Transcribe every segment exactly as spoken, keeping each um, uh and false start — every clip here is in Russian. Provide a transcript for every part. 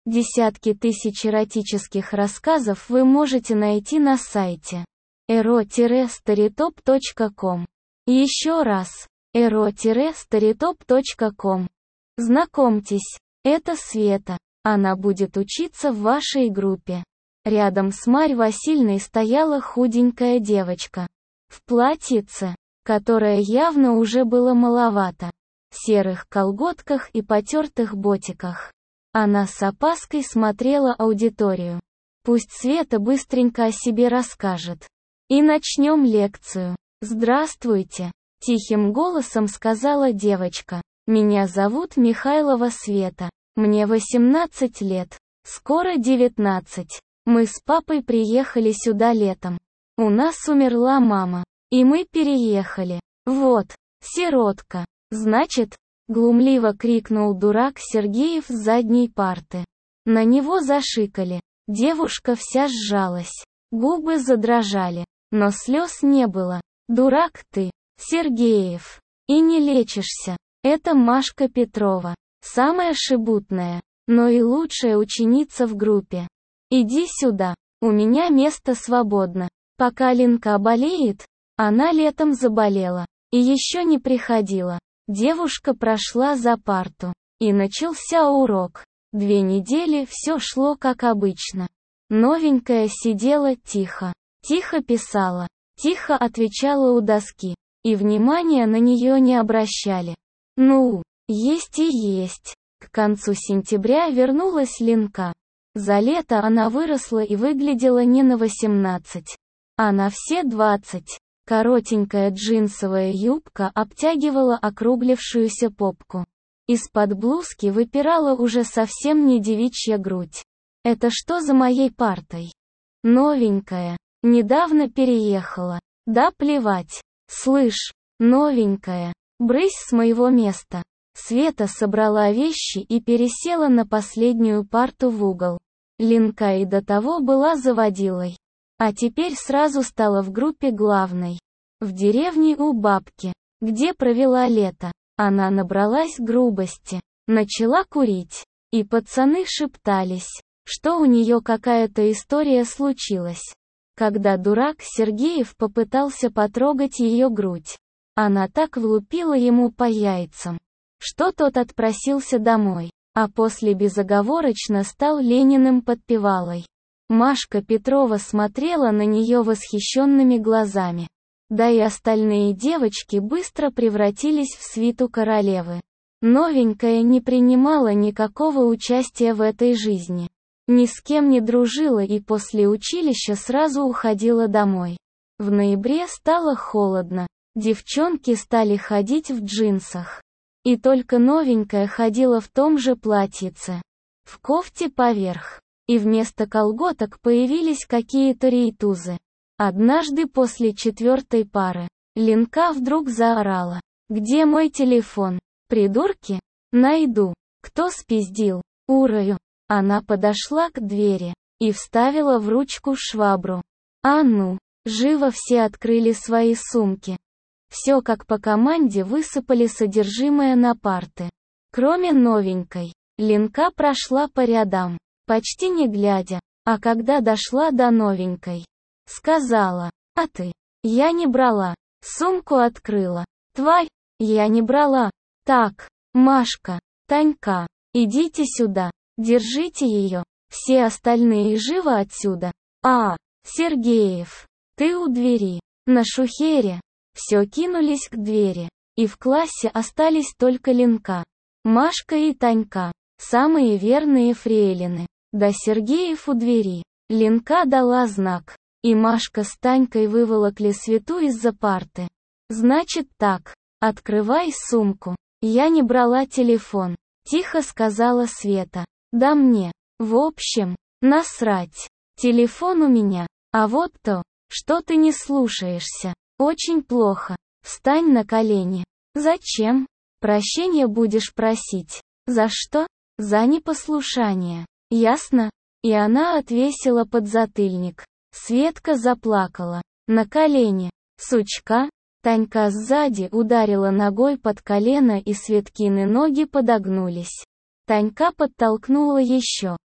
Десятки тысяч эротических рассказов вы можете найти на сайте эро старитоп точка ком. Еще раз, эро старитоп точка ком. Знакомьтесь, это Света. Она будет учиться в вашей группе. Рядом с Марь Васильной стояла худенькая девочка. В платьице, которое явно уже было маловато. В серых колготках и потертых ботиках. Она с опаской смотрела аудиторию. Пусть Света быстренько о себе расскажет. И начнем лекцию. «Здравствуйте», — тихим голосом сказала девочка. «Меня зовут Михайлова Света. Мне восемнадцать лет. Скоро девятнадцать. Мы с папой приехали сюда летом. У нас умерла мама. И мы переехали. Вот, сиротка. Значит, глумливо крикнул дурак Сергеев с задней парты. На него зашикали. Девушка вся сжалась. Губы задрожали. Но слез не было. Дурак ты, Сергеев. И не лечишься. Это Машка Петрова. Самая шебутная, но и лучшая ученица в группе. Иди сюда. У меня место свободно. Пока Ленка болеет, она летом заболела. И еще не приходила. Девушка прошла за парту. И начался урок. Две недели все шло как обычно. Новенькая сидела тихо. Тихо писала. Тихо отвечала у доски. И внимания на нее не обращали. Ну, есть и есть. К концу сентября вернулась Ленка. За лето она выросла и выглядела не на восемнадцать, а на все двадцать. Коротенькая джинсовая юбка обтягивала округлившуюся попку. Из-под блузки выпирала уже совсем не девичья грудь. Это что за моей партой? Новенькая. Недавно переехала. Да плевать. Слышь, новенькая. Брысь с моего места. Света собрала вещи и пересела на последнюю парту в угол. Ленка и до того была заводилой. А теперь сразу стала в группе главной. В деревне у бабки, где провела лето, она набралась грубости. Начала курить. И пацаны шептались, что у нее какая-то история случилась. Когда дурак Сергеев попытался потрогать ее грудь. Она так влупила ему по яйцам, что тот отпросился домой, а после безоговорочно стал Лениным подпевалой. Машка Петрова смотрела на нее восхищенными глазами. Да и остальные девочки быстро превратились в свиту королевы. Новенькая не принимала никакого участия в этой жизни. Ни с кем не дружила и после училища сразу уходила домой. В ноябре стало холодно. Девчонки стали ходить в джинсах. И только новенькая ходила в том же платьице. В кофте поверх. И вместо колготок появились какие-то рейтузы. Однажды после четвертой пары, Ленка вдруг заорала. «Где мой телефон? Придурки? Найду. Кто спиздил? Урою». Она подошла к двери и вставила в ручку швабру. А ну, живо все открыли свои сумки. Все как по команде высыпали содержимое на парты. Кроме новенькой, Ленка прошла по рядам, почти не глядя, а когда дошла до новенькой, сказала: «А ты?» «Я не брала». Сумку открыла. «Тварь, я не брала». «Так, Машка, Танька, идите сюда, держите ее, все остальные живо отсюда». «А, Сергеев, ты у двери». На шухере. Все кинулись к двери, и в классе остались только Ленка, Машка и Танька, самые верные фрейлины. Да Сергеев у двери. Ленка дала знак, и Машка с Танькой выволокли Свету из-за парты. «Значит так, открывай сумку». «Я не брала телефон», — тихо сказала Света. «Да мне, в общем, насрать. Телефон у меня, а вот то, что ты не слушаешься. Очень плохо. Встань на колени». «Зачем?» «Прощения будешь просить». «За что?» «За непослушание. Ясно?» И она отвесила подзатыльник. Светка заплакала. «На колени, сучка!» Танька сзади ударила ногой под колено, и Светкины ноги подогнулись. Танька подтолкнула еще.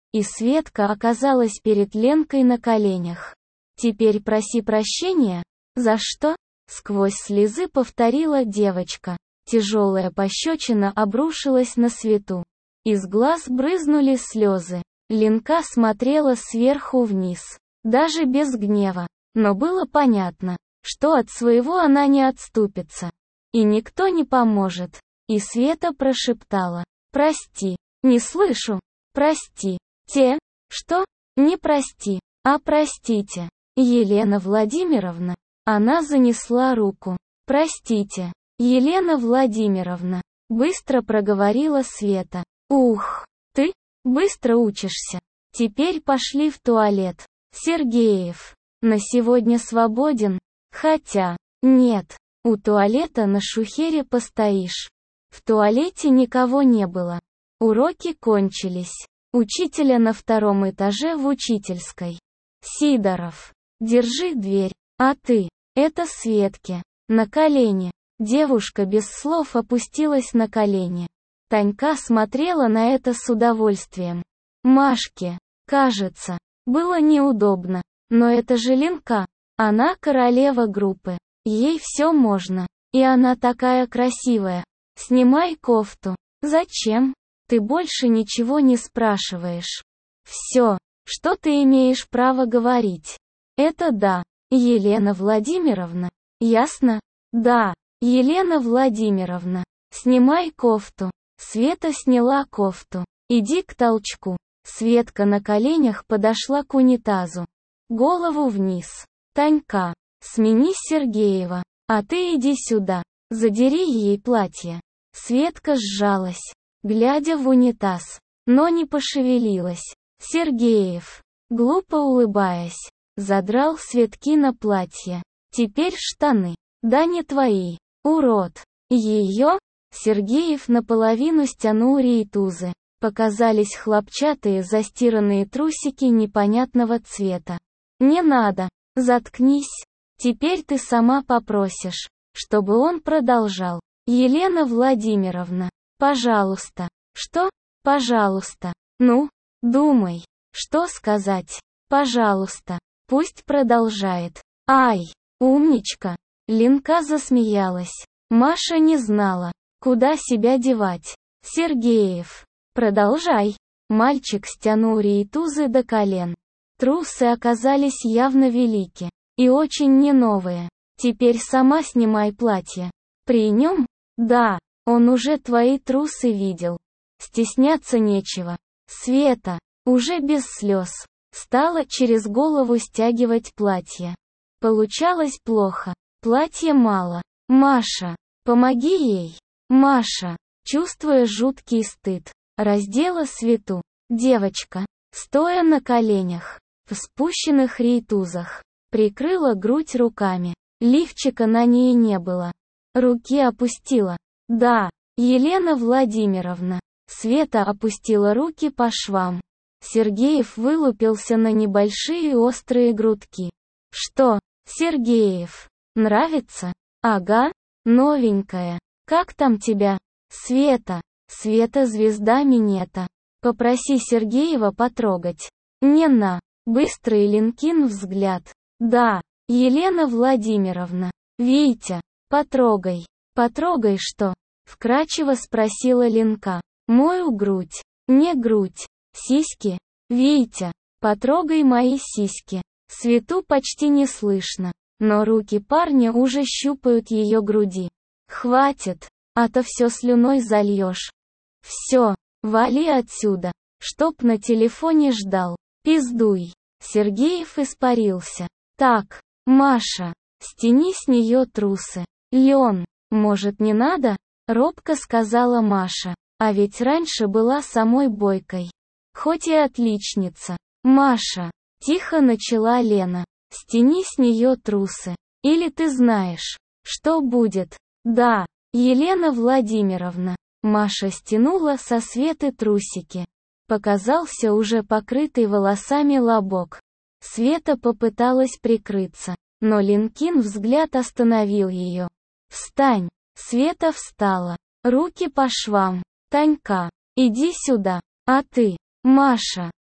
И Светка оказалась перед Ленкой на коленях. «Теперь проси прощения? За что?» Сквозь слезы повторила девочка. Тяжелая пощечина обрушилась на Свету. Из глаз брызнули слезы. Ленка смотрела сверху вниз. Даже без гнева. Но было понятно, что от своего она не отступится. И никто не поможет. И Света прошептала: «Прости, не слышу, прости». Те, что? Не прости, а простите. Елена Владимировна. Она занесла руку. «Простите, Елена Владимировна», — быстро проговорила Света. «Ух, ты быстро учишься. Теперь пошли в туалет. Сергеев на сегодня свободен? Хотя, нет, у туалета на шухере постоишь». В туалете никого не было. Уроки кончились. Учителя на втором этаже в учительской. «Сидоров, держи дверь, а ты, это Светке, на колени». Девушка без слов опустилась на колени. Танька смотрела на это с удовольствием. Машке, кажется, было неудобно, но это же Ленка, она королева группы, ей все можно, и она такая красивая. «Снимай кофту». «Зачем? Ты больше ничего не спрашиваешь. Все, что ты имеешь право говорить. Это да, Елена Владимировна. Ясно? Да, Елена Владимировна. Снимай кофту». Света сняла кофту. «Иди к толчку». Светка на коленях подошла к унитазу. Голову вниз. «Танька, смени Сергеева, а ты иди сюда, задери ей платье». Светка сжалась, глядя в унитаз, но не пошевелилась. Сергеев, глупо улыбаясь, задрал Светкино платье. «Теперь штаны. Да не твои, урод». Ее, Сергеев наполовину стянул рейтузы. Показались хлопчатые застиранные трусики непонятного цвета. «Не надо, заткнись. Теперь ты сама попросишь, чтобы он продолжал. Елена Владимировна, пожалуйста». «Что? Пожалуйста. Ну, думай, что сказать. Пожалуйста. Пусть продолжает». «Ай, умничка». Ленка засмеялась. Маша не знала, куда себя девать. «Сергеев, продолжай». Мальчик стянул рейтузы до колен. Трусы оказались явно велики. И очень не новые. «Теперь сама снимай платье». «При нем?» «Да, он уже твои трусы видел. Стесняться нечего». Света, уже без слез, стала через голову стягивать платье. Получалось плохо. Платья мало. «Маша, помоги ей». Маша, чувствуя жуткий стыд, раздела Свету. Девочка, стоя на коленях, в спущенных рейтузах, прикрыла грудь руками. Лифчика на ней не было. Руки опустила. «Да, Елена Владимировна». Света опустила руки по швам. Сергеев вылупился на небольшие острые грудки. «Что, Сергеев, нравится?» «Ага, новенькая. Как там тебя?» «Света, Света звезда минета. Попроси Сергеева потрогать». «Не на». Быстрый Ленкин взгляд. «Да, Елена Владимировна. Витя, потрогай». «Потрогай что?» вкрадчиво спросила Ленка. «Мою грудь». «Не грудь. Сиськи». «Витя, потрогай мои сиськи». Свету почти не слышно, но руки парня уже щупают ее груди. «Хватит, а то все слюной зальешь». «Все, вали отсюда, чтоб на телефоне ждал. Пиздуй». Сергеев испарился. «Так, Маша, стяни с нее трусы». «Лен, может не надо?» робко сказала Маша. А ведь раньше была самой бойкой. Хоть и отличница. «Маша», тихо начала Лена, стяни с нее трусы. Или ты знаешь, что будет? «Да, Елена Владимировна». Маша стянула со Светы трусики. Показался уже покрытый волосами лобок. Света попыталась прикрыться, но Ленкин взгляд остановил ее. «Встань!» Света встала. Руки по швам. «Танька, иди сюда. А ты, Маша,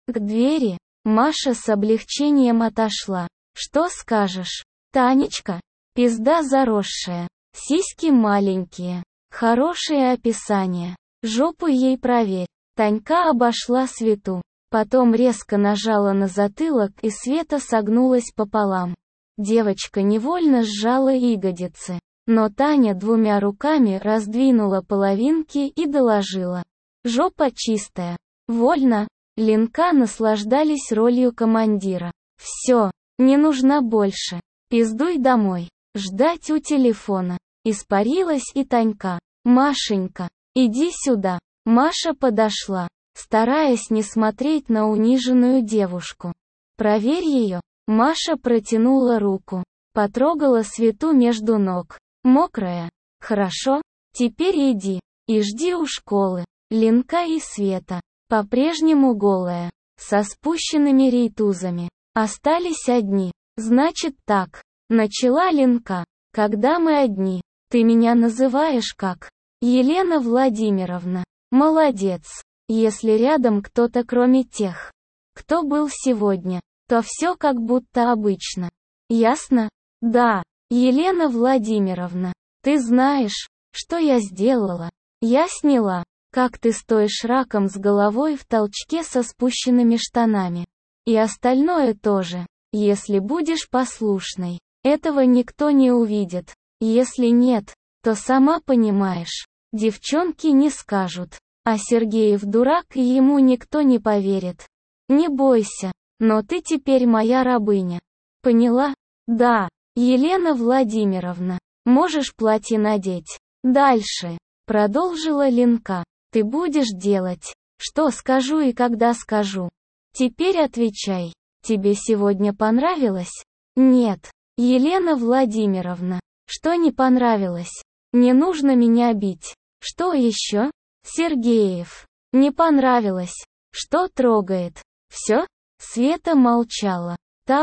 К двери Маша с облегчением отошла. Что скажешь, Танечка? Пизда заросшая, сиськи маленькие, хорошее описание. Жопу ей проверь. Танька обошла Свету, потом резко нажала на затылок, и Света согнулась пополам. Девочка невольно сжала ягодицы, но Таня двумя руками раздвинула половинки и доложила. Жопа чистая. Вольно. Ленка наслаждались ролью командира. Все, не нужна больше. Пиздуй домой. Ждать у телефона. Испарилась и Танька. Машенька, иди сюда. Маша подошла, стараясь не смотреть на униженную девушку. Проверь ее. Маша протянула руку, потрогала Свету между ног. Мокрая. Хорошо. Теперь иди и жди у школы. Ленка и Света, по-прежнему голая, со спущенными рейтузами, остались одни. Значит так, начала Ленка. Когда мы одни, ты меня называешь как? Елена Владимировна. Молодец. Если рядом кто-то кроме тех, кто был сегодня, то все как будто обычно. Ясно? Да. Елена Владимировна, ты знаешь, что я сделала? Я сняла, как ты стоишь раком с головой в толчке со спущенными штанами. И остальное тоже, если будешь послушной. Этого никто не увидит. Если нет, то сама понимаешь. Девчонки не скажут. А Сергеев дурак, и ему никто не поверит. Не бойся, но ты теперь моя рабыня. Поняла? Да. Елена Владимировна, можешь платье надеть. Дальше. Продолжила Ленка. Ты будешь делать, что скажу и когда скажу. Теперь отвечай. Тебе сегодня понравилось? Нет. Елена Владимировна, что не понравилось? Не нужно меня бить. Что еще? Сергеев. Не понравилось. Что трогает? Все? Света молчала.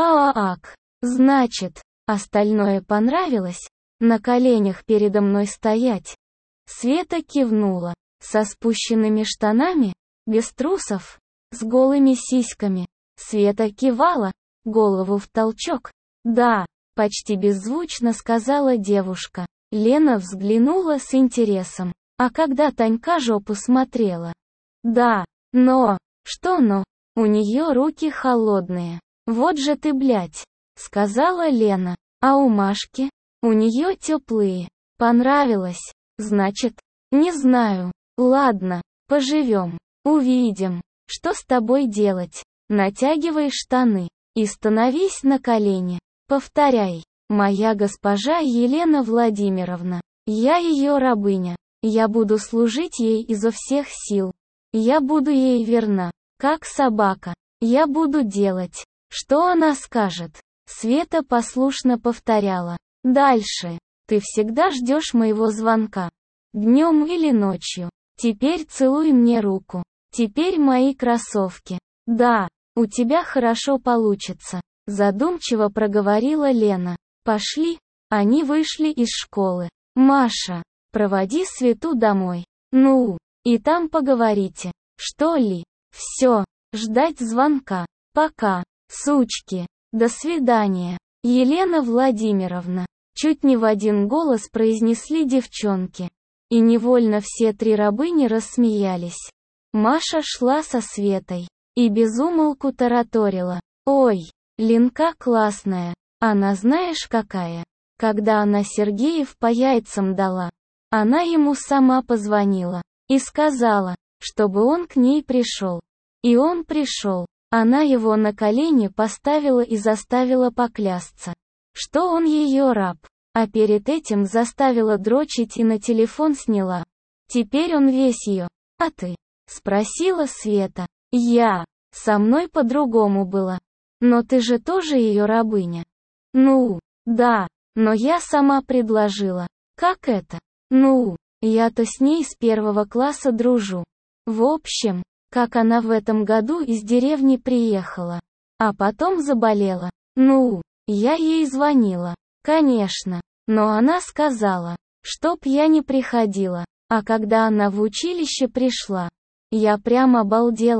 Так. Значит, остальное понравилось? На коленях передо мной стоять. Света кивнула. Со спущенными штанами? Без трусов? С голыми сиськами? Света кивала, голову в толчок. Да, почти беззвучно сказала девушка. Лена взглянула с интересом. А когда Танька жопу смотрела? Да, но... Что но? У нее руки холодные. Вот же ты, блядь, сказала Лена. А у Машки? У нее теплые. Понравилось. Значит, не знаю. Ладно, поживем. Увидим. Что с тобой делать? Натягивай штаны и становись на колени. Повторяй. Моя госпожа Елена Владимировна. Я ее рабыня. Я буду служить ей изо всех сил. Я буду ей верна, как собака. Я буду делать, что она скажет. Света послушно повторяла. Дальше. Ты всегда ждешь моего звонка. Днем или ночью. Теперь целуй мне руку. Теперь мои кроссовки. Да, у тебя хорошо получится. Задумчиво проговорила Лена. Пошли. Они вышли из школы. Маша, проводи Свету домой. Ну, и там поговорите. Что ли? Все. Ждать звонка. Пока. Сучки. До свидания. Елена Владимировна. Чуть не в один голос произнесли девчонки. И невольно все три рабыни рассмеялись. Маша шла со Светой. И безумолку тараторила. Ой, Ленка классная. Она знаешь какая? Когда она Сергеев по яйцам дала. Она ему сама позвонила. И сказала, чтобы он к ней пришел. И он пришел. Она его на колени поставила и заставила поклясться, что он ее раб. А перед этим заставила дрочить и на телефон сняла. Теперь он весь ее. А ты? Спросила Света. Я. Со мной по-другому было. Но ты же тоже ее рабыня. Ну, да, но я сама предложила. Как это? Ну, я-то с ней с первого класса дружу. В общем, как она в этом году из деревни приехала. А потом заболела. Ну, я ей звонила. Конечно. Но она сказала, чтоб я не приходила. А когда она в училище пришла, я прям обалдела.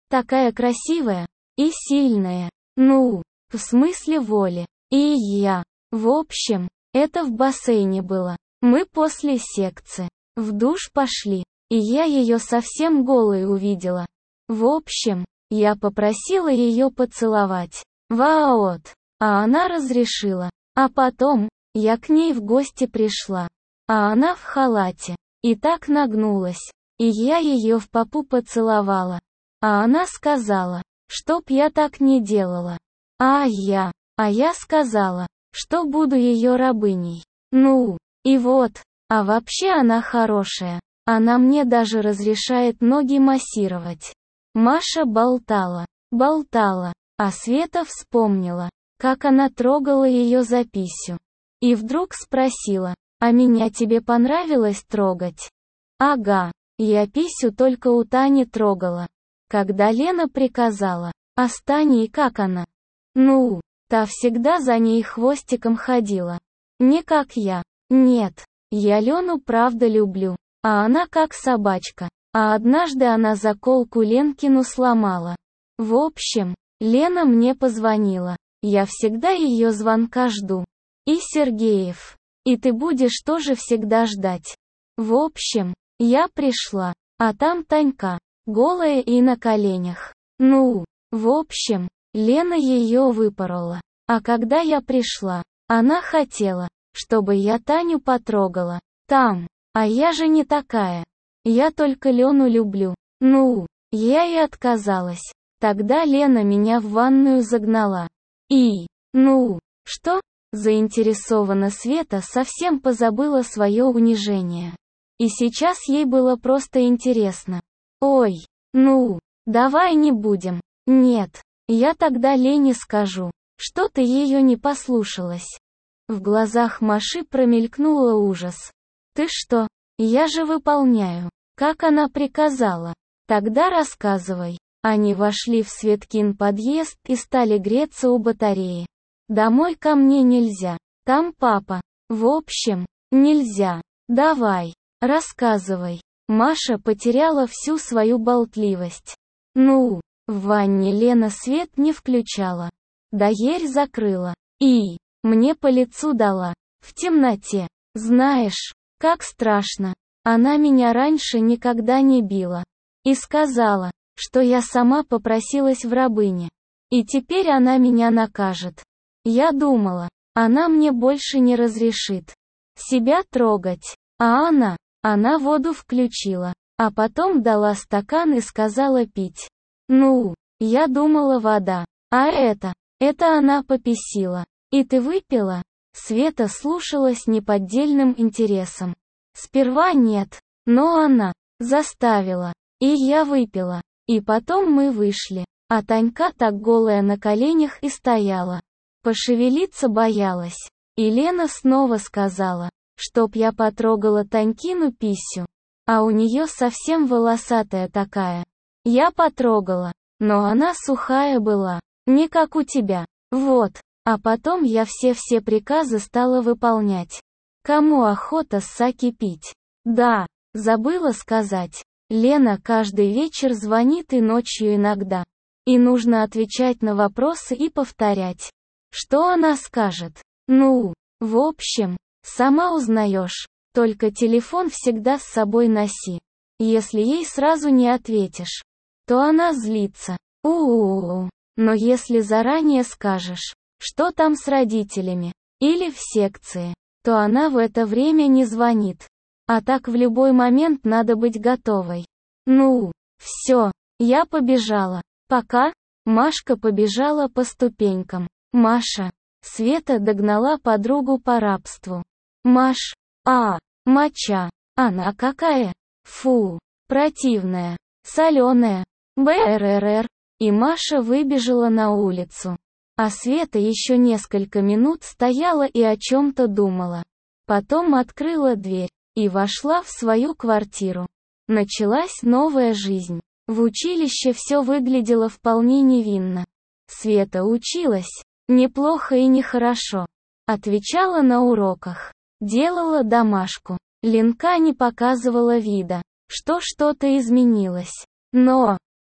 Такая красивая. И сильная. Ну, в смысле воли. И я. В общем, это в бассейне было. Мы после секции в душ пошли, и я ее совсем голой увидела. В общем, я попросила ее поцеловать. Вот. А она разрешила. А потом, я к ней в гости пришла. А она в халате. И так нагнулась. И я ее в попу поцеловала. А она сказала, чтоб я так не делала. А я, а я сказала, что буду ее рабыней. Ну, и вот, а вообще она хорошая. Она мне даже разрешает ноги массировать. Маша болтала, болтала, а Света вспомнила, как она трогала ее за писю. И вдруг спросила, а меня тебе понравилось трогать? Ага, я писю только у Тани трогала. Когда Лена приказала, а с Таней как она? Ну, та всегда за ней хвостиком ходила. Не как я. Нет, я Лену правда люблю. А она как собачка. А однажды она заколку Ленкину сломала. В общем, Лена мне позвонила. Я всегда ее звонка жду. И Сергеев. И ты будешь тоже всегда ждать. В общем, я пришла. А там Танька. Голая и на коленях. Ну, в общем, Лена ее выпорола. А когда я пришла, она хотела, чтобы я Таню потрогала. Там. А я же не такая. Я только Лену люблю. Ну, я и отказалась. Тогда Лена меня в ванную загнала. И, ну, что? Заинтересована Света совсем позабыла свое унижение. И сейчас ей было просто интересно. Ой, ну, давай не будем. Нет, я тогда Лене скажу, что ты ее не послушалась. В глазах Маши промелькнуло ужас. Ты что? Я же выполняю, как она приказала. Тогда рассказывай. Они вошли в Светкин подъезд и стали греться у батареи. Домой ко мне нельзя. Там папа. В общем, нельзя. Давай, рассказывай. Маша потеряла всю свою болтливость. Ну, в ванне Лена свет не включала. Дверь закрыла. И мне по лицу дала. В темноте. Знаешь, как страшно. Она меня раньше никогда не била. И сказала, что я сама попросилась в рабыне. И теперь она меня накажет. Я думала, она мне больше не разрешит себя трогать. А она, она воду включила, а потом дала стакан и сказала пить. Ну, я думала вода. А это, это она пописила. И ты выпила? Света слушала с неподдельным интересом. Сперва нет, но она заставила. И я выпила. И потом мы вышли. А Танька так голая на коленях и стояла. Пошевелиться боялась. И Лена снова сказала, чтоб я потрогала Танькину писю. А у нее совсем волосатая такая. Я потрогала, но она сухая была. Не как у тебя. Вот. А потом я все-все приказы стала выполнять. Кому охота саки пить? Да, забыла сказать. Лена каждый вечер звонит и ночью иногда. И нужно отвечать на вопросы и повторять. Что она скажет? Ну, в общем, сама узнаешь. Только телефон всегда с собой носи. Если ей сразу не ответишь, то она злится. У-у-у. Но если заранее скажешь, что там с родителями, или в секции, то она в это время не звонит. А так в любой момент надо быть готовой. Ну, все, я побежала. Пока. Машка побежала по ступенькам. Маша. Света догнала подругу по рабству. Маш. А. Моча. Она какая? Фу. Противная. Соленая. БРРР. И Маша выбежала на улицу. А Света еще несколько минут стояла и о чем-то думала. Потом открыла дверь и вошла в свою квартиру. Началась новая жизнь. В училище все выглядело вполне невинно. Света училась, неплохо и нехорошо. Отвечала на уроках. Делала домашку. Ленка не показывала вида, что что-то изменилось. Но,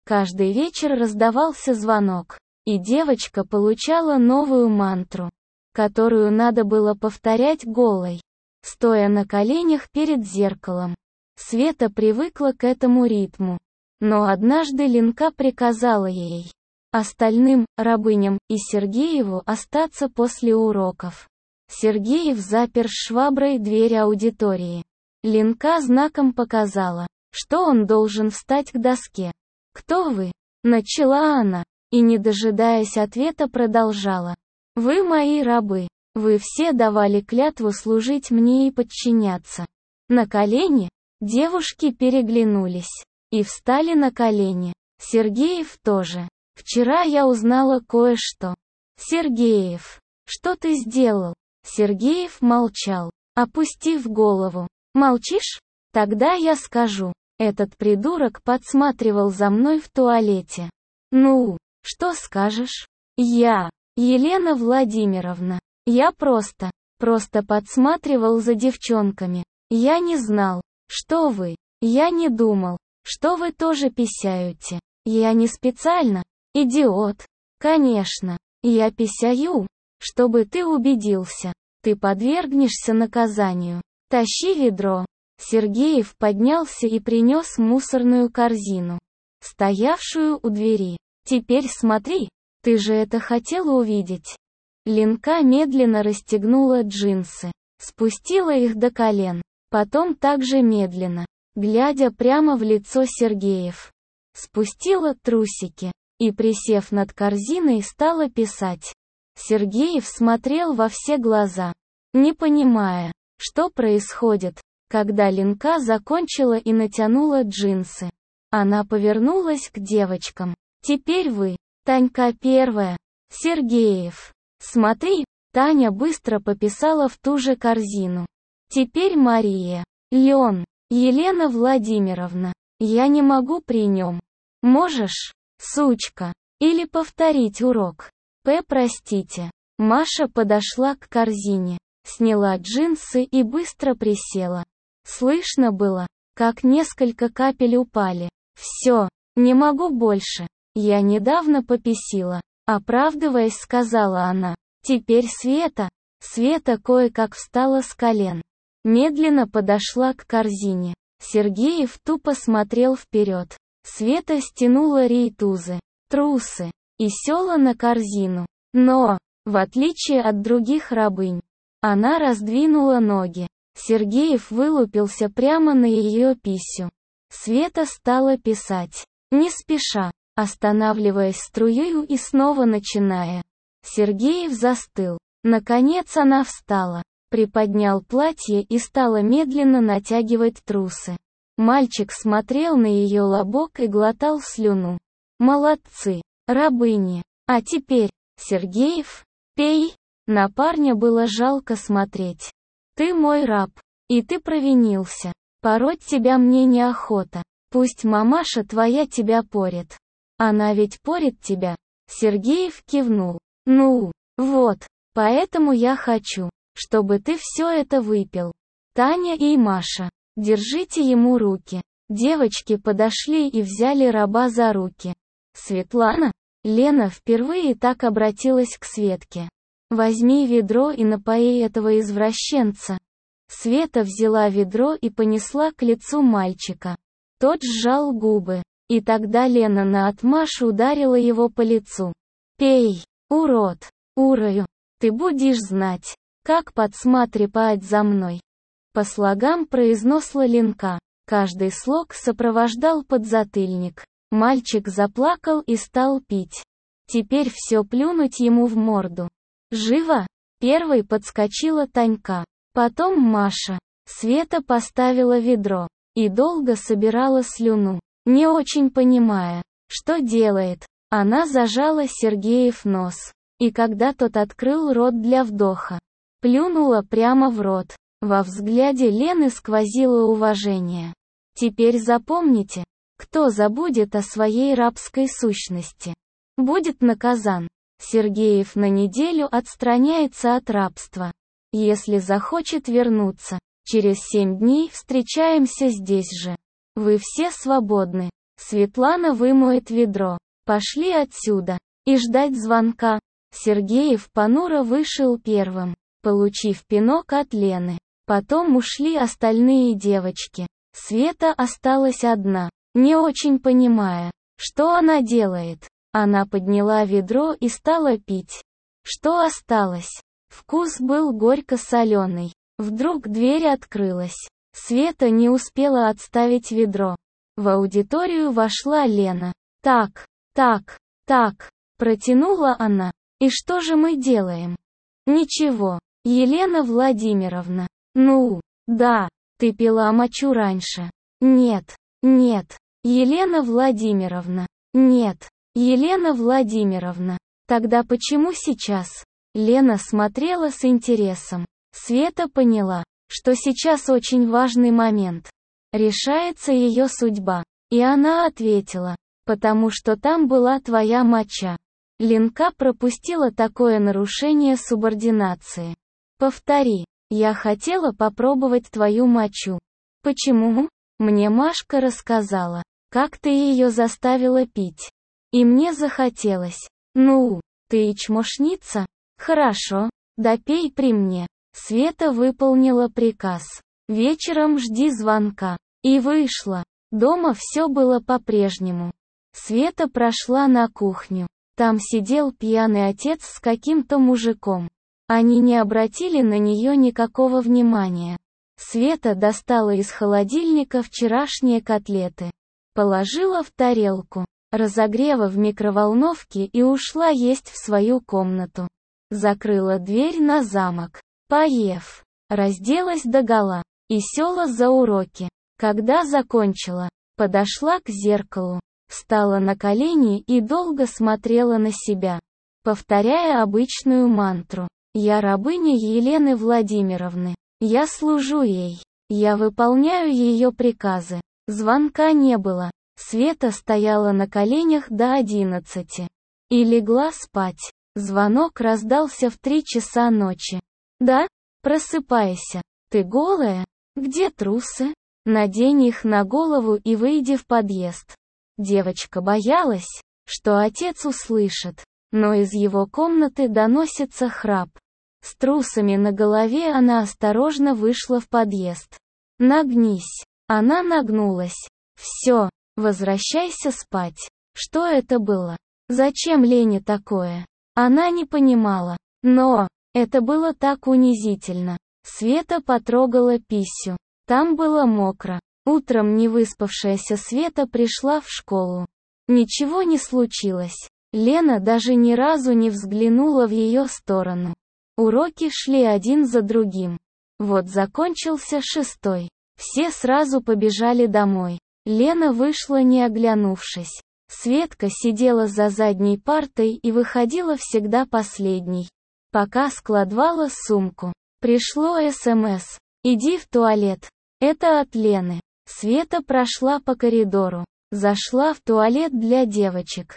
Каждый вечер раздавался звонок, и девочка получала новую мантру, которую надо было повторять голой, стоя на коленях перед зеркалом. Света привыкла к этому ритму. Но однажды Ленка приказала ей, остальным, рабыням, и Сергееву остаться после уроков. Сергеев запер шваброй дверь аудитории. Ленка знаком показала, что он должен встать к доске. «Кто вы?» — начала она, и, не дожидаясь ответа, продолжала. «Вы мои рабы. Вы все давали клятву служить мне и подчиняться». На колени девушки переглянулись и встали на колени. Сергеев тоже. «Вчера я узнала кое-что». «Сергеев, что ты сделал?» Сергеев молчал, опустив голову. «Молчишь? Тогда я скажу. Этот придурок подсматривал за мной в туалете». «Ну, что скажешь?» «Я, Елена Владимировна. Я просто, просто подсматривал за девчонками. Я не знал, что вы. Я не думал, что вы тоже писяете. Я не специально. Идиот. Конечно, я писяю, чтобы ты убедился. Ты подвергнешься наказанию. Тащи ведро». Сергеев поднялся и принес мусорную корзину, стоявшую у двери. «Теперь смотри, ты же это хотела увидеть». Ленка медленно расстегнула джинсы, спустила их до колен, потом также медленно, глядя прямо в лицо Сергеев, спустила трусики и, присев над корзиной, стала писать. Сергеев смотрел во все глаза, не понимая, что происходит. Когда Ленка закончила и натянула джинсы, она повернулась к девочкам. «Теперь вы, Танька первая. Сергеев. Смотри». Таня быстро пописала в ту же корзину. «Теперь Мария. Лен. Елена Владимировна. Я не могу при нем. Можешь, сучка, или повторить урок?» «П. Простите». Маша подошла к корзине, сняла джинсы и быстро присела. Слышно было, как несколько капель упали. «Все, не могу больше. Я недавно пописила», — оправдываясь, сказала она. «Теперь Света». Света кое-как встала с колен, медленно подошла к корзине. Сергеев тупо смотрел вперед. Света стянула рейтузы, трусы и села на корзину. Но, в отличие от других рабынь, она раздвинула ноги. Сергеев вылупился прямо на ее писю. Света стала писать, не спеша, останавливаясь струею и снова начиная. Сергеев застыл. Наконец она встала, приподнял платье и стала медленно натягивать трусы. Мальчик смотрел на ее лобок и глотал слюну. «Молодцы, рабыни. А теперь, Сергеев, пей». На парня было жалко смотреть. «Ты мой раб, и ты провинился. Пороть тебя мне неохота. Пусть мамаша твоя тебя порет. Она ведь порет тебя». Сергеев кивнул. «Ну, вот, поэтому я хочу, чтобы ты все это выпил. Таня и Маша, держите ему руки». Девочки подошли и взяли раба за руки. «Светлана?» Лена впервые так обратилась к Светке. «Возьми ведро и напои этого извращенца». Света взяла ведро и понесла к лицу мальчика. Тот сжал губы, и тогда Лена наотмашь ударила его по лицу. «Пей, урод, урою, ты будешь знать, как подсматривать за мной». По слогам произносила Ленка. Каждый слог сопровождал подзатыльник. Мальчик заплакал и стал пить. Теперь все плюнуть ему в морду. «Живо!» Первой подскочила Танька. Потом Маша. Света поставила ведро и долго собирала слюну, не очень понимая, что делает. Она зажала Сергеев нос, и когда тот открыл рот для вдоха, плюнула прямо в рот. Во взгляде Лены сквозило уважение. «Теперь запомните, кто забудет о своей рабской сущности, будет наказан». Сергеев на неделю отстраняется от рабства. Если захочет вернуться, через семь дней встречаемся здесь же. Вы все свободны. Светлана вымоет ведро. Пошли отсюда. И ждать звонка. Сергеев понуро вышел первым, получив пинок от Лены. Потом ушли остальные девочки. Света осталась одна, не очень понимая, что она делает. Она подняла ведро и стала пить. Что осталось? Вкус был горько-соленый. Вдруг дверь открылась. Света не успела отставить ведро. В аудиторию вошла Лена. «Так, так, так», — протянула она. «И что же мы делаем?» «Ничего, Елена Владимировна». «Ну, да, ты пила мочу раньше». «Нет, нет, Елена Владимировна». «Нет, Елена Владимировна». «Тогда почему сейчас?» Лена смотрела с интересом. Света поняла, что сейчас очень важный момент. Решается ее судьба. И она ответила, потому что там была твоя моча. Ленка пропустила такое нарушение субординации. Повтори. Я хотела попробовать твою мочу. Почему? Мне Машка рассказала, как ты ее заставила пить. И мне захотелось. Ну, ты и чмошница? Хорошо, допей при мне. Света выполнила приказ. Вечером жди звонка. И вышла. Дома все было по-прежнему. Света прошла на кухню. Там сидел пьяный отец с каким-то мужиком. Они не обратили на нее никакого внимания. Света достала из холодильника вчерашние котлеты. Положила в тарелку, разогрела в микроволновке и ушла есть в свою комнату. Закрыла дверь на замок. Поев, разделась догола и села за уроки. Когда закончила, подошла к зеркалу, встала на колени и долго смотрела на себя, повторяя обычную мантру. «Я рабыня Елены Владимировны. Я служу ей. Я выполняю ее приказы». Звонка не было. Света стояла на коленях до одиннадцати. И легла спать. Звонок раздался в три часа ночи. «Да? Просыпайся. Ты голая? Где трусы? Надень их на голову и выйди в подъезд». Девочка боялась, что отец услышит, но из его комнаты доносится храп. С трусами на голове она осторожно вышла в подъезд. «Нагнись». Она нагнулась. «Все, возвращайся спать». Что это было? Зачем Лене такое? Она не понимала. Но это было так унизительно. Света потрогала писю. Там было мокро. Утром невыспавшаяся Света пришла в школу. Ничего не случилось. Лена даже ни разу не взглянула в ее сторону. Уроки шли один за другим. Вот закончился шестой. Все сразу побежали домой. Лена вышла не оглянувшись. Светка сидела за задней партой и выходила всегда последней. Пока складывала сумку. Пришло СМС. «Иди в туалет». Это от Лены. Света прошла по коридору. Зашла в туалет для девочек.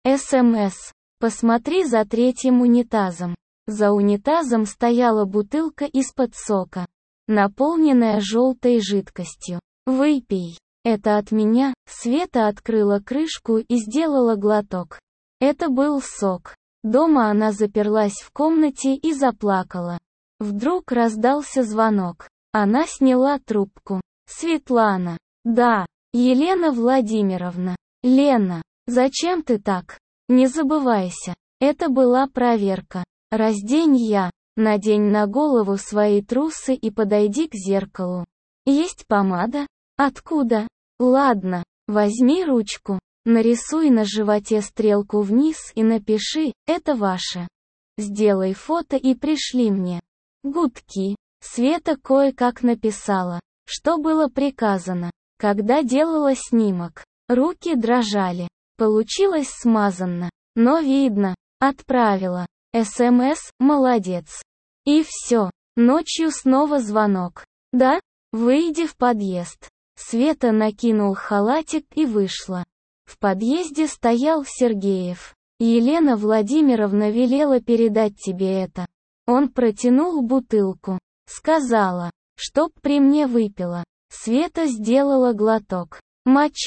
СМС. «Посмотри за третьим унитазом». За унитазом стояла бутылка из-под сока, наполненная желтой жидкостью. «Выпей». Это от меня. Света открыла крышку и сделала глоток. Это был сок. Дома она заперлась в комнате и заплакала. Вдруг раздался звонок. Она сняла трубку. «Светлана». «Да, Елена Владимировна». «Лена, зачем ты так? Не забывайся. Это была проверка. Раздень я, надень на голову свои трусы и подойди к зеркалу. Есть помада? Откуда? Ладно, возьми ручку, нарисуй на животе стрелку вниз и напиши «Это ваше». Сделай фото и пришли мне. Гудки. Света кое-как написала, что было приказано. Когда делала снимок, руки дрожали. Получилось смазанно, но видно. Отправила. СМС, молодец. И все. Ночью снова звонок. Да? Выйди в подъезд. Света накинул халатик и вышла. В подъезде стоял Сергеев. Елена Владимировна велела передать тебе это. Он протянул бутылку. Сказала, чтоб при мне выпила. Света сделала глоток. Моча.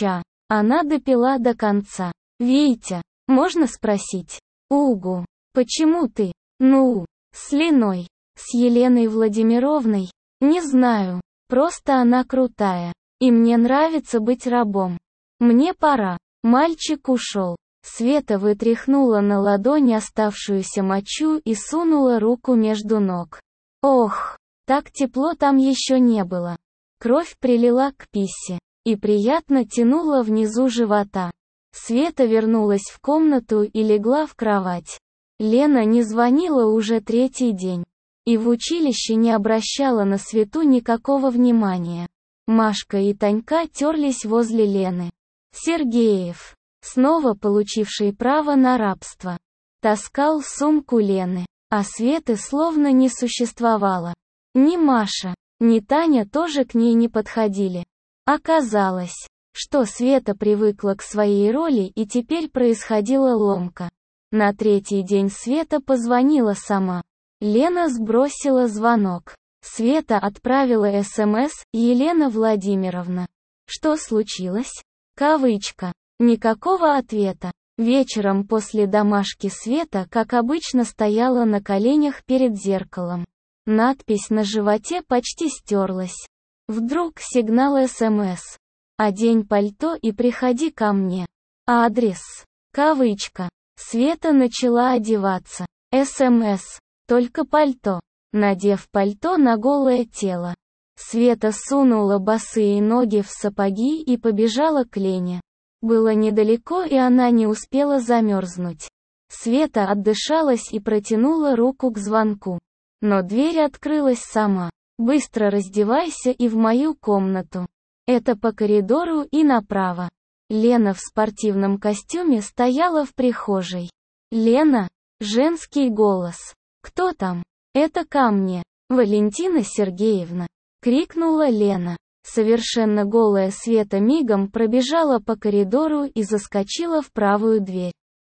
Она допила до конца. «Витя, можно спросить?» «Угу. Почему ты?» «Ну, с Леной. С Еленой Владимировной? Не знаю. Просто она крутая. И мне нравится быть рабом. Мне пора». Мальчик ушел. Света вытряхнула на ладонь оставшуюся мочу и сунула руку между ног. Ох, так тепло там еще не было. Кровь прилила к писсе и приятно тянула внизу живота. Света вернулась в комнату и легла в кровать. Лена не звонила уже третий день. И в училище не обращала на Свету никакого внимания. Машка и Танька терлись возле Лены. Сергеев, снова получивший право на рабство, таскал сумку Лены, а Светы словно не существовало. Ни Маша, ни Таня тоже к ней не подходили. Оказалось, что Света привыкла к своей роли и теперь происходила ломка. На третий день Света позвонила сама. Лена сбросила звонок. Света отправила СМС: «Елена Владимировна. Что случилось?» Кавычка. Никакого ответа. Вечером после домашки Света, как обычно, стояла на коленях перед зеркалом. Надпись на животе почти стерлась. Вдруг сигнал СМС. «Одень пальто и приходи ко мне. Адрес». Кавычка. Света начала одеваться. СМС. «Только пальто». Надев пальто на голое тело, Света сунула босые ноги в сапоги и побежала к Лене. Было недалеко, и она не успела замерзнуть. Света отдышалась и протянула руку к звонку. Но дверь открылась сама. «Быстро раздевайся и в мою комнату. Это по коридору и направо». Лена в спортивном костюме стояла в прихожей. «Лена?» Женский голос. «Кто там?» «Это ко мне, Валентина Сергеевна!» — крикнула Лена. Совершенно голая Света мигом пробежала по коридору и заскочила в правую дверь.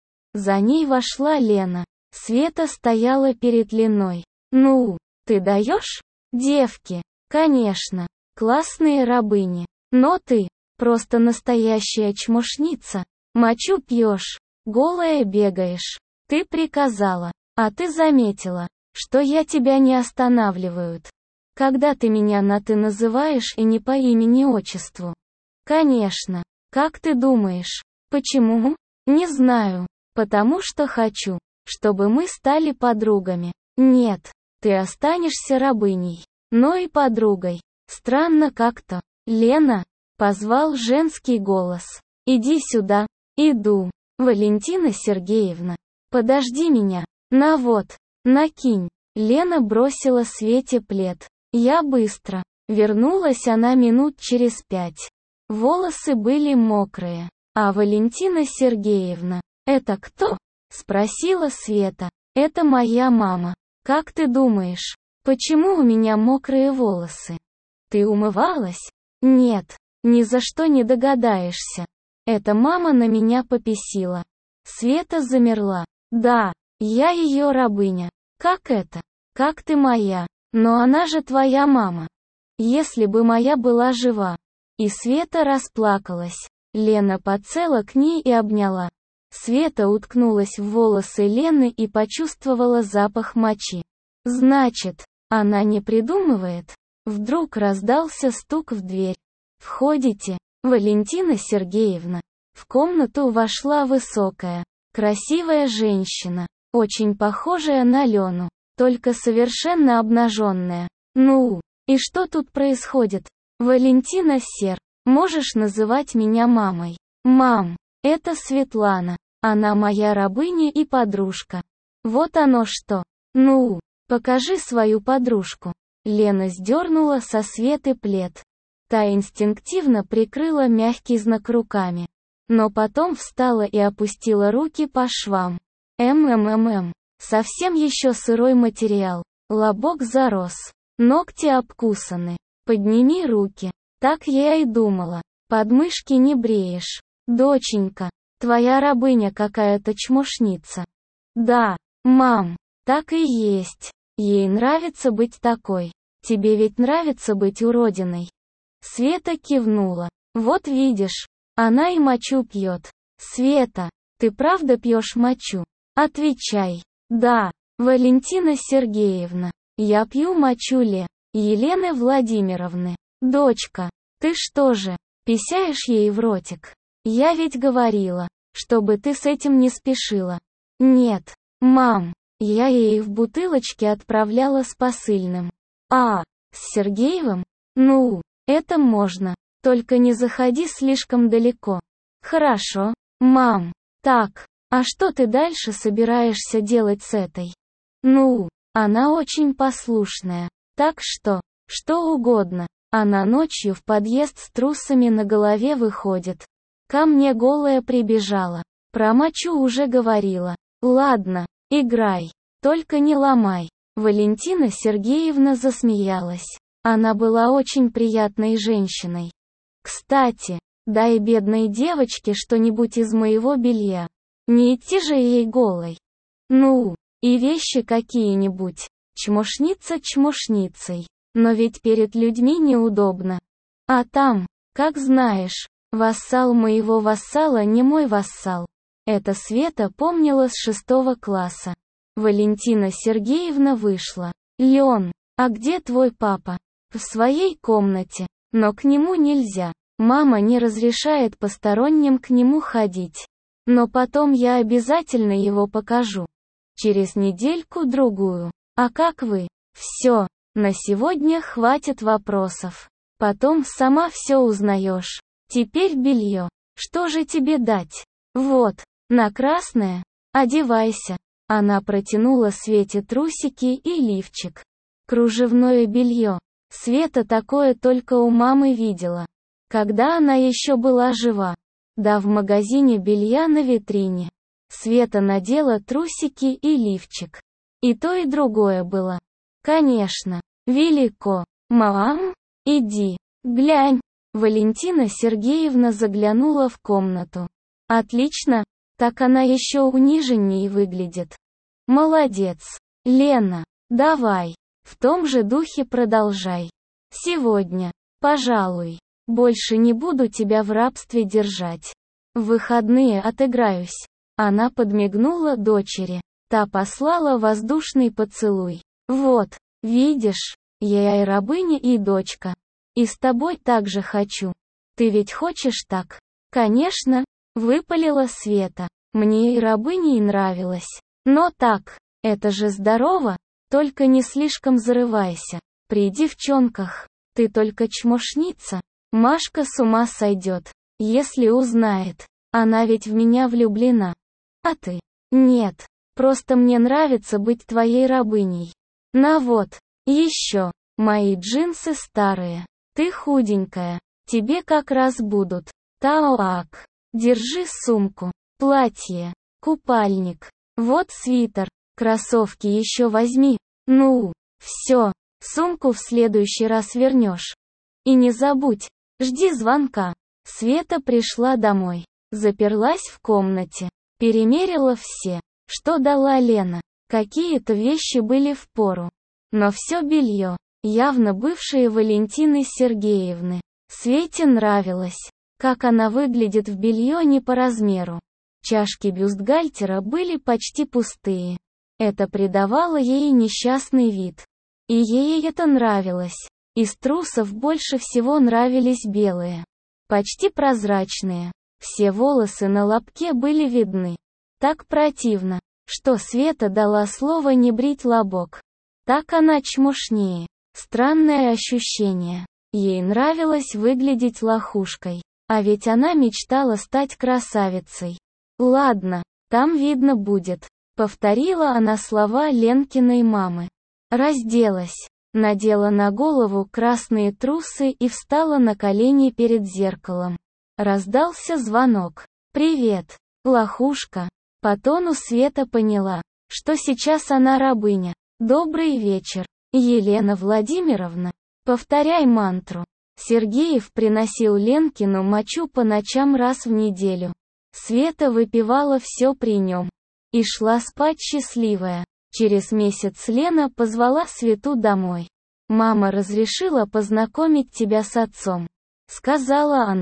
За ней вошла Лена. Света стояла перед Леной. «Ну, ты даешь? Девки, конечно, классные рабыни. Но ты, просто настоящая чмошница. Мочу пьешь, голая бегаешь. Ты приказала, а ты заметила, что я тебя не останавливают. Когда ты меня на «ты» называешь и не по имени-отчеству. Конечно. Как ты думаешь? Почему? Не знаю. Потому что хочу, чтобы мы стали подругами. Нет, ты останешься рабыней, но и подругой. Странно как-то. Лена, позвал женский голос. Иди сюда. Иду. Валентина Сергеевна, подожди меня. На вот. Накинь. Лена бросила Свете плед. Я быстро. Вернулась она минут через пять. Волосы были мокрые. А Валентина Сергеевна, это кто? Спросила Света. Это моя мама. Как ты думаешь, почему у меня мокрые волосы? Ты умывалась? Нет, ни за что не догадаешься. Это мама на меня попесила. Света замерла. Да, я ее рабыня. Как это? Как ты моя? Но она же твоя мама. Если бы моя была жива. И Света расплакалась. Лена подсела к ней и обняла. Света уткнулась в волосы Лены и почувствовала запах мочи. Значит, она не придумывает? Вдруг раздался стук в дверь. «Входите, Валентина Сергеевна». В комнату вошла высокая, красивая женщина, очень похожая на Лену, только совершенно обнаженная. «Ну, и что тут происходит? Валентина Сер, можешь называть меня мамой?» «Мам, это Светлана, она моя рабыня и подружка». «Вот оно что. Ну, покажи свою подружку». Лена сдернула со Светы плед. Та инстинктивно прикрыла мягкий знак руками. Но потом встала и опустила руки по швам. МММ. Совсем еще сырой материал. Лобок зарос. Ногти обкусаны. Подними руки. Так я и думала. Подмышки не бреешь. Доченька, твоя рабыня какая-то чмошница. Да, мам, так и есть. Ей нравится быть такой. Тебе ведь нравится быть уродиной. Света кивнула. Вот видишь, Она и мочу пьет. Света, ты правда пьешь мочу? Отвечай. Да, Валентина Сергеевна. Я пью мочу Ле. Елены Владимировны. Дочка, ты что же, писаешь ей в ротик? Я ведь говорила, чтобы ты с этим не спешила. Нет, мам, я ей в бутылочке отправляла с посыльным. А, с Сергеевым? Ну, это можно, только не заходи слишком далеко. Хорошо, мам. Так, а что ты дальше собираешься делать с этой? Ну, она очень послушная, так что, что угодно. Она ночью в подъезд с трусами на голове выходит. Ко мне голая прибежала. Про мочу уже говорила. Ладно, играй, только не ломай. Валентина Сергеевна засмеялась. Она была очень приятной женщиной. Кстати, дай бедной девочке что-нибудь из моего белья. Не идти же ей голой. Ну, и вещи какие-нибудь. Чмошница чмошницей. Но ведь перед людьми неудобно. А там, как знаешь, вассал моего вассала не мой вассал. Это Света помнила с шестого класса. Валентина Сергеевна вышла. Лен, а где твой папа? В своей комнате. Но к нему нельзя. Мама не разрешает посторонним к нему ходить. Но потом я обязательно его покажу. Через недельку-другую. А как вы? Все. На сегодня хватит вопросов. Потом сама все узнаешь. Теперь белье. Что же тебе дать? Вот, на красное. Одевайся. Она протянула Свете трусики и лифчик. Кружевное белье. Света такое только у мамы видела. Когда она еще была жива. Да в магазине белья на витрине. Света надела трусики и лифчик. И то и другое было. Конечно. Велико. Мам, иди, глянь. Валентина Сергеевна заглянула в комнату. Отлично, так она еще униженней выглядит. Молодец. Лена, давай. В том же духе продолжай. Сегодня, пожалуй, больше не буду тебя в рабстве держать. В выходные отыграюсь. Она подмигнула дочери. Та послала воздушный поцелуй. Вот, видишь, я и рабыня, и дочка. И с тобой так же хочу. Ты ведь хочешь так? Конечно, выпалила Света. Мне и рабыней нравилось. Но так, это же здорово. Только не слишком зарывайся. При девчонках. Ты только чмошница. Машка с ума сойдет, если узнает. Она ведь в меня влюблена. А ты? Нет. Просто мне нравится быть твоей рабыней. На вот. Еще. Мои джинсы старые. Ты худенькая. Тебе как раз будут. Таоак. Держи сумку. Платье. Купальник. Вот свитер. Кроссовки еще возьми. Ну, все. Сумку в следующий раз вернешь. И не забудь. Жди звонка. Света пришла домой. Заперлась в комнате. Перемерила все, что дала Лена. Какие-то вещи были впору. Но все белье, явно бывшее Валентины Сергеевны. Свете нравилось, как она выглядит в белье не по размеру. Чашки бюстгальтера были почти пустые. Это придавало ей несчастный вид. И ей это нравилось. Из трусов больше всего нравились белые. Почти прозрачные. Все волосы на лобке были видны. Так противно, что Света дала слово не брить лобок. Так она чмошнее. Странное ощущение. Ей нравилось выглядеть лохушкой. А ведь она мечтала стать красавицей. Ладно, там видно будет. Повторила она слова Ленкиной мамы. Разделась. Надела на голову красные трусы и встала на колени перед зеркалом. Раздался звонок. «Привет, лохушка». По тону Света поняла, что сейчас она рабыня. «Добрый вечер, Елена Владимировна. Повторяй мантру». Сергеев приносил Ленкину мочу по ночам раз в неделю. Света выпивала все при нем. И шла спать счастливая. Через месяц Лена позвала Свету домой. «Мама разрешила познакомить тебя с отцом», — сказала она.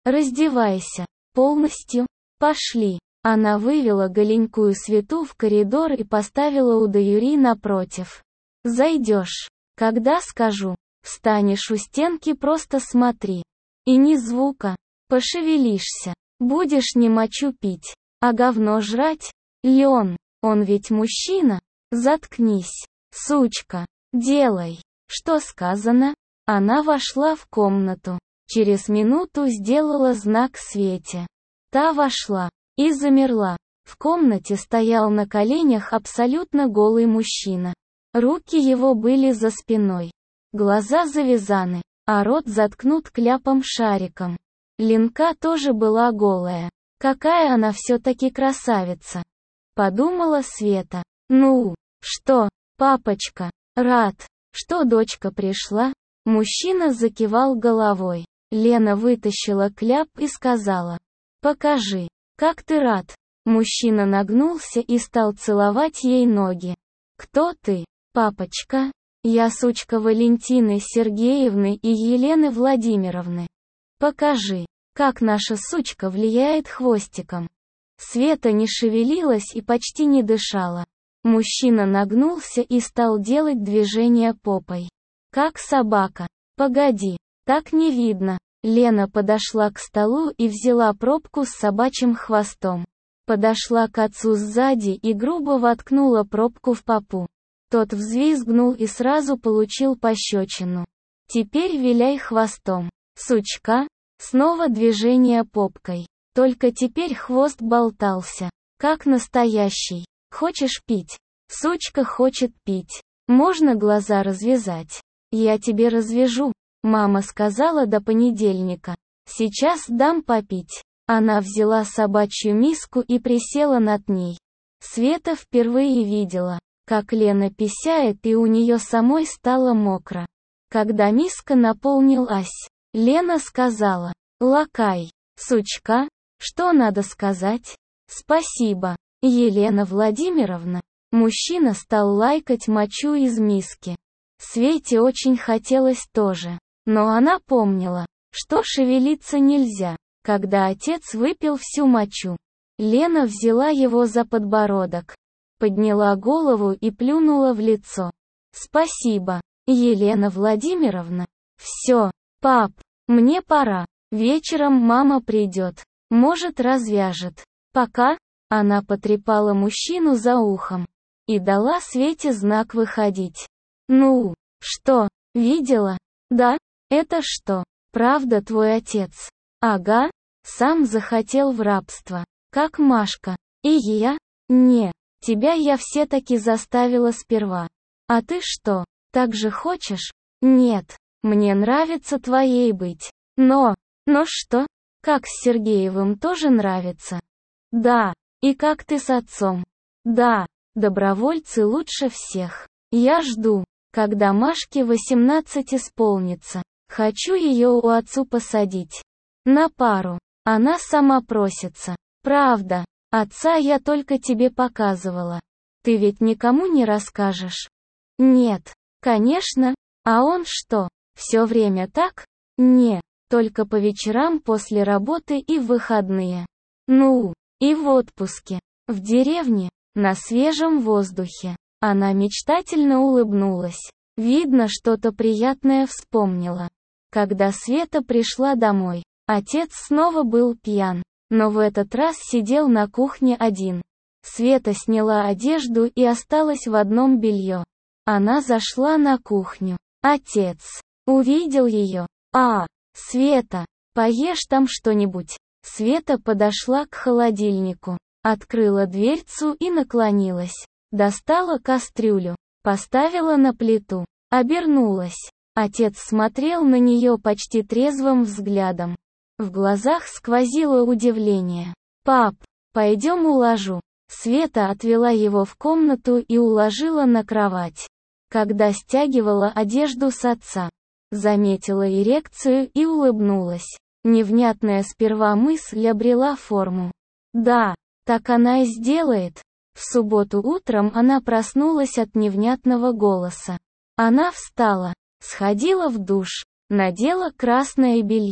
Раздевайся. Полностью. Пошли. Она вывела голенькую Свету в коридор и поставила у двери напротив. Зайдешь. Когда скажу. Встанешь у стенки, просто смотри. И ни звука. Пошевелишься. Будешь не мочу пить, а говно жрать. Леон, он ведь мужчина. Заткнись. Сучка. Делай. Что сказано? Она вошла в комнату. Через минуту сделала знак Свете. Та вошла. И замерла. В комнате стоял на коленях абсолютно голый мужчина. Руки его были за спиной. Глаза завязаны, а рот заткнут кляпом-шариком. Ленка тоже была голая. Какая она все-таки красавица. Подумала Света. Ну, что, папочка, рад, что дочка пришла? Мужчина закивал головой. Лена вытащила кляп и сказала. Покажи. «Как ты рад?» Мужчина нагнулся и стал целовать ей ноги. «Кто ты, папочка?» «Я сучка Валентины Сергеевны и Елены Владимировны». «Покажи, как наша сучка влияет хвостиком». Света не шевелилась и почти не дышала. Мужчина нагнулся и стал делать движения попой. «Как собака. Погоди, так не видно». Лена подошла к столу и взяла пробку с собачьим хвостом. Подошла к отцу сзади и грубо воткнула пробку в попу. Тот взвизгнул и сразу получил пощечину. «Теперь виляй хвостом. Сучка». Снова движение попкой. Только теперь хвост болтался. Как настоящий. «Хочешь пить?» Сучка хочет пить. «Можно глаза развязать?» «Я тебе развяжу». Мама сказала до понедельника. Сейчас дам попить. Она взяла собачью миску и присела над ней. Света впервые видела, как Лена писяет, и у нее самой стало мокро. Когда миска наполнилась, Лена сказала: «Лакай, сучка, что надо сказать?» «Спасибо, Елена Владимировна». Мужчина стал лайкать мочу из миски. Свете очень хотелось тоже. Но она помнила, что шевелиться нельзя, когда отец выпил всю мочу. Лена взяла его за подбородок, подняла голову и плюнула в лицо. «Спасибо, Елена Владимировна. Все, пап, мне пора. Вечером мама придет. Может, развяжет. Пока». Она потрепала мужчину за ухом и дала Свете знак выходить. «Ну, что, видела? Да? Это что, правда твой отец?» «Ага, сам захотел в рабство, как Машка. И я? Не, тебя я все-таки заставила сперва. А ты что, так же хочешь?» «Нет, мне нравится твоей быть. Но, но что? Как с Сергеевым тоже нравится?» «Да, и как ты с отцом?» «Да, добровольцы лучше всех. Я жду, когда Машке восемнадцать исполнится. Хочу ее у отцу посадить. На пару. Она сама просится. Правда, отца я только тебе показывала. Ты ведь никому не расскажешь?» «Нет, конечно. А он что, все время так?» «Не, только по вечерам после работы и в выходные. Ну, и в отпуске. В деревне, на свежем воздухе». Она мечтательно улыбнулась. Видно, что-то приятное вспомнила. Когда Света пришла домой, отец снова был пьян, но в этот раз сидел на кухне один. Света сняла одежду и осталась в одном белье. Она зашла на кухню. Отец увидел ее. «А, Света, поешь там что-нибудь». Света подошла к холодильнику, открыла дверцу и наклонилась. Достала кастрюлю, поставила на плиту, обернулась. Отец смотрел на нее почти трезвым взглядом. В глазах сквозило удивление. «Пап, пойдем уложу». Света отвела его в комнату и уложила на кровать. Когда стягивала одежду с отца, заметила эрекцию и улыбнулась. Невнятная сперва мысль обрела форму. Да, так она и сделает. В субботу утром она проснулась от невнятного голоса. Она встала, сходила в душ, надела красное белье.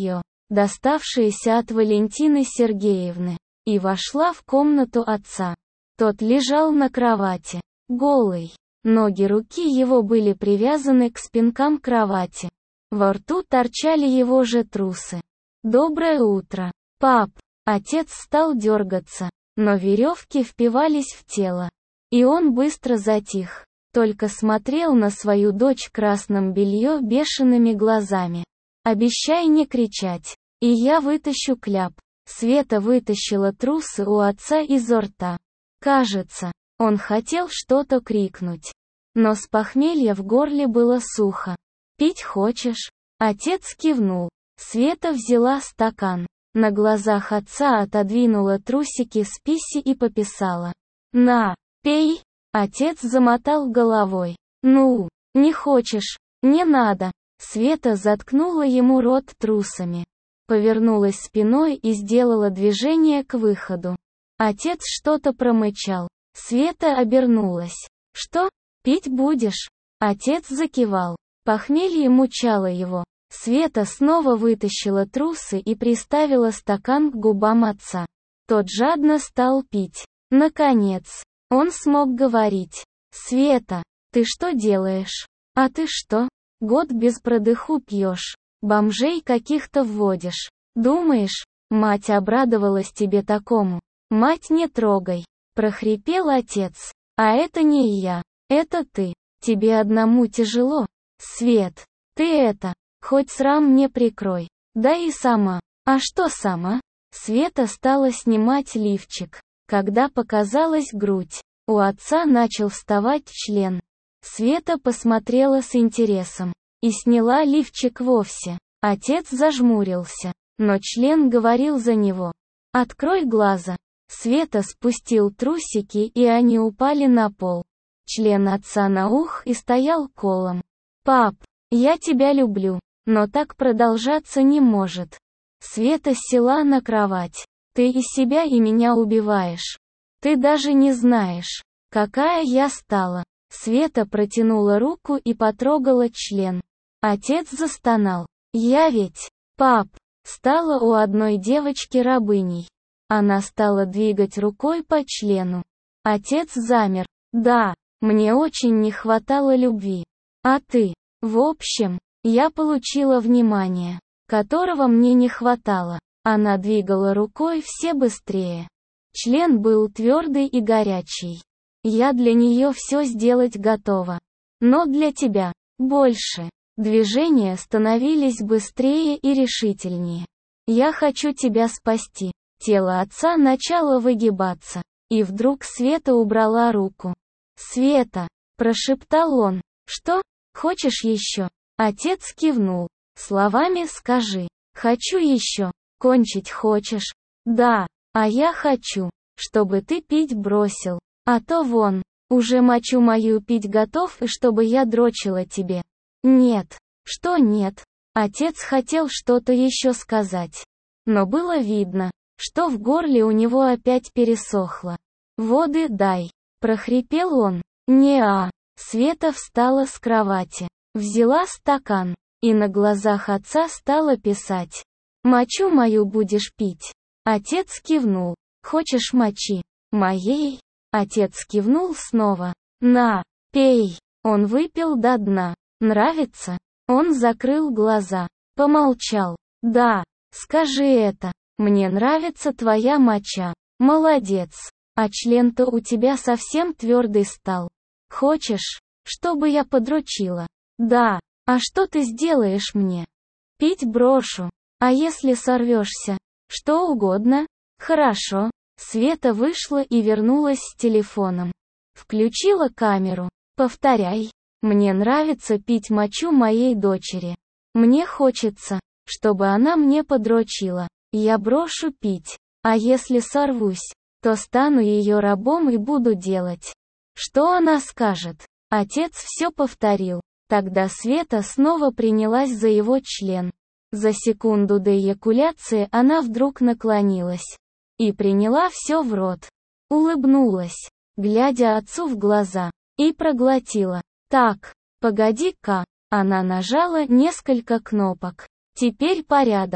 доставшиеся от Валентины Сергеевны, и вошла в комнату отца. Тот лежал на кровати, голый. Ноги руки его были привязаны к спинкам кровати. Во рту торчали его же трусы. «Доброе утро, пап!» Отец стал дергаться, но веревки впивались в тело. И он быстро затих, только смотрел на свою дочь в красном белье бешеными глазами. «Обещай не кричать, и я вытащу кляп». Света вытащила трусы у отца изо рта. Кажется, он хотел что-то крикнуть. Но с похмелья в горле было сухо. «Пить хочешь?» Отец кивнул. Света взяла стакан. На глазах отца отодвинула трусики с писи и пописала. «На, пей!» Отец замотал головой. «Ну, не хочешь, не надо!» Света заткнула ему рот трусами. Повернулась спиной и сделала движение к выходу. Отец что-то промычал. Света обернулась. «Что? Пить будешь?» Отец закивал. Похмелье мучало его. Света снова вытащила трусы и приставила стакан к губам отца. Тот жадно стал пить. Наконец, он смог говорить. «Света, ты что делаешь? А ты что? Год без продыху пьешь. Бомжей каких-то вводишь. Думаешь, мать обрадовалась тебе такому? Мать не трогай!» Прохрипел отец. «А это не я. Это ты. Тебе одному тяжело. Свет, ты это, хоть срам не прикрой. Да и сама». «А что сама?» Света стала снимать лифчик. Когда показалась грудь, у отца начал вставать член. Света посмотрела с интересом и сняла лифчик вовсе. Отец зажмурился, но член говорил за него. «Открой глаза». Света спустил трусики, и они упали на пол. Член отца наух и стоял колом. «Пап, я тебя люблю, но так продолжаться не может». Света села на кровать. «Ты и себя, и меня убиваешь. Ты даже не знаешь, какая я стала». Света протянула руку и потрогала член. Отец застонал. «Я ведь, пап, стала у одной девочки рабыней». Она стала двигать рукой по члену. Отец замер. «Да, мне очень не хватало любви. А ты?» «В общем, я получила внимание, которого мне не хватало». Она двигала рукой все быстрее. Член был твердый и горячий. «Я для нее все сделать готова. Но для тебя больше». Движения становились быстрее и решительнее. «Я хочу тебя спасти». Тело отца начало выгибаться. И вдруг Света убрала руку. «Света!» – прошептал он. «Что? Хочешь еще?» Отец кивнул. «Словами скажи. Хочу еще. Кончить хочешь?» «Да, а я хочу, чтобы ты пить бросил. А то вон, уже мочу мою пить готов, и чтобы я дрочила тебе». «Нет». «Что нет?» Отец хотел что-то еще сказать. Но было видно, что в горле у него опять пересохло. «Воды дай», – прохрипел он. «Не-а». Света встала с кровати, взяла стакан, и на глазах отца стала писать. «Мочу мою будешь пить». Отец кивнул. «Хочешь мочи? Моей?» Отец кивнул снова. «На, пей». Он выпил до дна. «Нравится?» Он закрыл глаза, помолчал. «Да, скажи это. Мне нравится твоя моча. Молодец. А член-то у тебя совсем твердый стал. Хочешь, чтобы я подрочила?» «Да. А что ты сделаешь мне?» «Пить брошу. А если сорвешься?» «Что угодно». «Хорошо». Света вышла и вернулась с телефоном. Включила камеру. «Повторяй. Мне нравится пить мочу моей дочери. Мне хочется, чтобы она мне подрочила. Я брошу пить. А если сорвусь, то стану ее рабом и буду делать, что она скажет». Отец все повторил. Тогда Света снова принялась за его член. За секунду до эякуляции она вдруг наклонилась и приняла все в рот. Улыбнулась, глядя отцу в глаза, и проглотила. «Так, погоди-ка». Она нажала несколько кнопок. «Теперь порядок.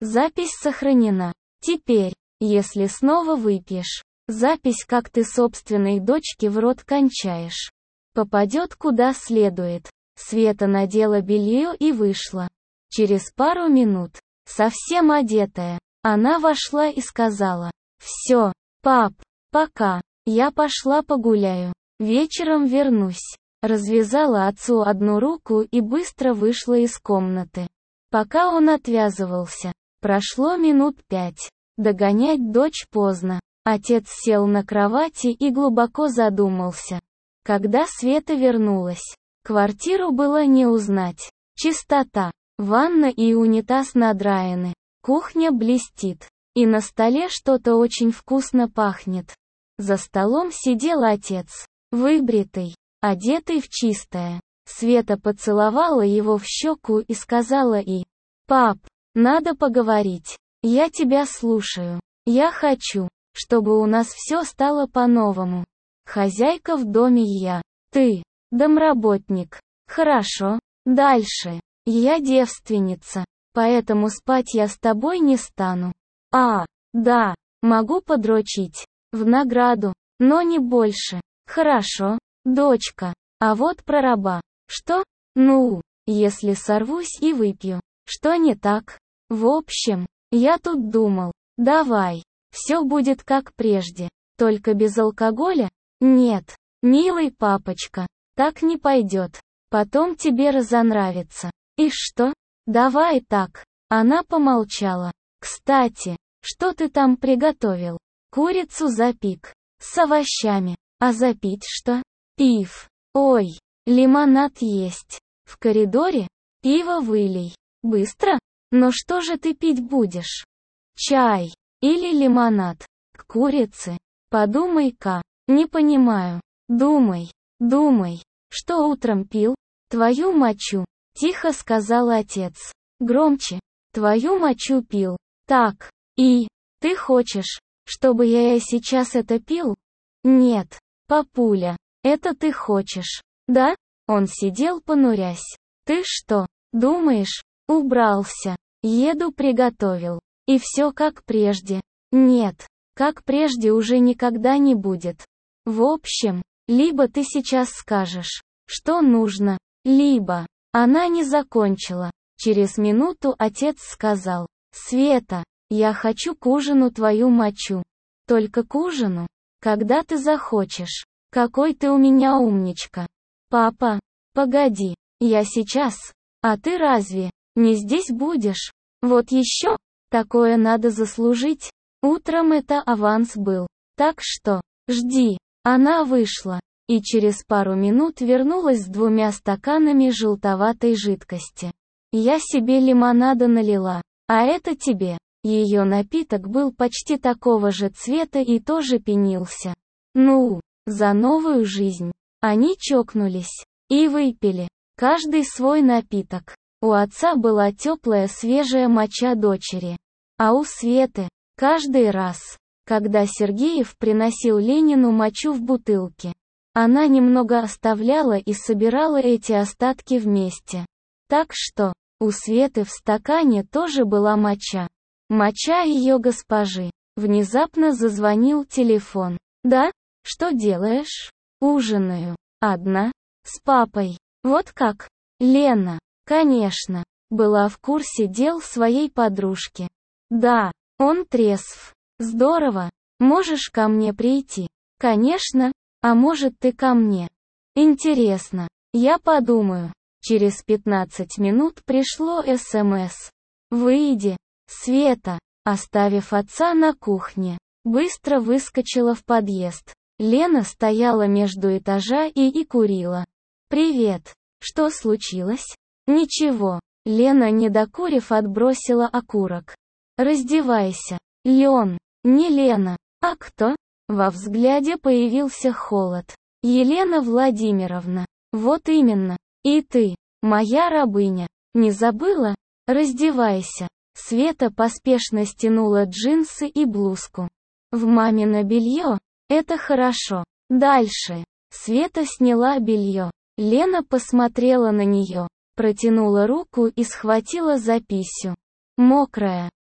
Запись сохранена. Теперь, если снова выпьешь, запись, как ты собственной дочке в рот кончаешь, попадет куда следует. Света надела белье и вышла. Через пару минут, совсем одетая, она вошла и сказала: «Все, пап, пока, я пошла погуляю, вечером вернусь». Развязала отцу одну руку и быстро вышла из комнаты. Пока он отвязывался, прошло минут пять. Догонять дочь поздно. Отец сел на кровати и глубоко задумался. Когда Света вернулась, квартиру было не узнать. Чистота. Ванна и унитаз надраены. Кухня блестит. И на столе что-то очень вкусно пахнет. За столом сидел отец, выбритый, одетый в чистое. Света поцеловала его в щеку и сказала: «И, пап, надо поговорить. Я тебя слушаю. Я хочу, чтобы у нас все стало по-новому. Хозяйка в доме я. Ты, домработник. Хорошо. Дальше. Я девственница, поэтому спать я с тобой не стану. А, да, могу подрочить. В награду, но не больше. Хорошо, дочка. А вот про раба. Что? Ну, если сорвусь и выпью. Что не так? В общем, я тут думал. Давай. Все будет как прежде. Только без алкоголя? Нет. Милый папочка. Так не пойдет. Потом тебе разонравится. И что? Давай так. Она помолчала. Кстати, что ты там приготовил? Курицу запик. С овощами. А запить что? Пив. Ой, лимонад есть. В коридоре? Пиво вылей. Быстро? Но что же ты пить будешь? Чай. Или лимонад. К курице. Подумай-ка. Не понимаю. Думай. Думай. Что утром пил? Твою мочу. Тихо сказал отец. Громче. Твою мочу пил. Так. И, ты хочешь, чтобы я и сейчас это пил? Нет, папуля, это ты хочешь. Да? Он сидел понурясь. Ты что, думаешь, убрался, еду приготовил. И все как прежде. Нет, как прежде уже никогда не будет. В общем, либо ты сейчас скажешь, что нужно, либо... Она не закончила. Через минуту отец сказал: «Света, я хочу к ужину твою мочу. Только к ужину, когда ты захочешь. Какой ты у меня умничка. Папа, погоди, я сейчас. А ты разве не здесь будешь? Вот еще, такое надо заслужить. Утром это аванс был. Так что, жди». Она вышла. И через пару минут вернулась с двумя стаканами желтоватой жидкости. Я себе лимонада налила, а это тебе. Ее напиток был почти такого же цвета и тоже пенился. Ну, за новую жизнь. Они чокнулись и выпили, каждый свой напиток. У отца была теплая свежая моча дочери. А у Светы, каждый раз, когда Сергеев приносил Ленину мочу в бутылке, она немного оставляла и собирала эти остатки вместе. Так что, у Светы в стакане тоже была моча. Моча ее госпожи. Внезапно зазвонил телефон. «Да? Что делаешь?» «Ужинаю. Одна? С папой. Вот как?» Лена, конечно, была в курсе дел своей подружки. «Да, он трезв. Здорово. Можешь ко мне прийти?» «Конечно. А может, ты ко мне?» «Интересно. Я подумаю». Через пятнадцать минут пришло СМС. «Выйди, Света», оставив отца на кухне. Быстро выскочила в подъезд. Лена стояла между этажа и и курила. «Привет. Что случилось?» «Ничего». Лена, не докурив, отбросила окурок. «Раздевайся. Лен, не Лена. А кто?» Во взгляде появился холод. «Елена Владимировна. Вот именно. И ты, моя рабыня. Не забыла? Раздевайся». Света поспешно стянула джинсы и блузку. «В мамино белье? Это хорошо. Дальше». Света сняла белье. Лена посмотрела на нее, протянула руку и схватила записью. Мокрая.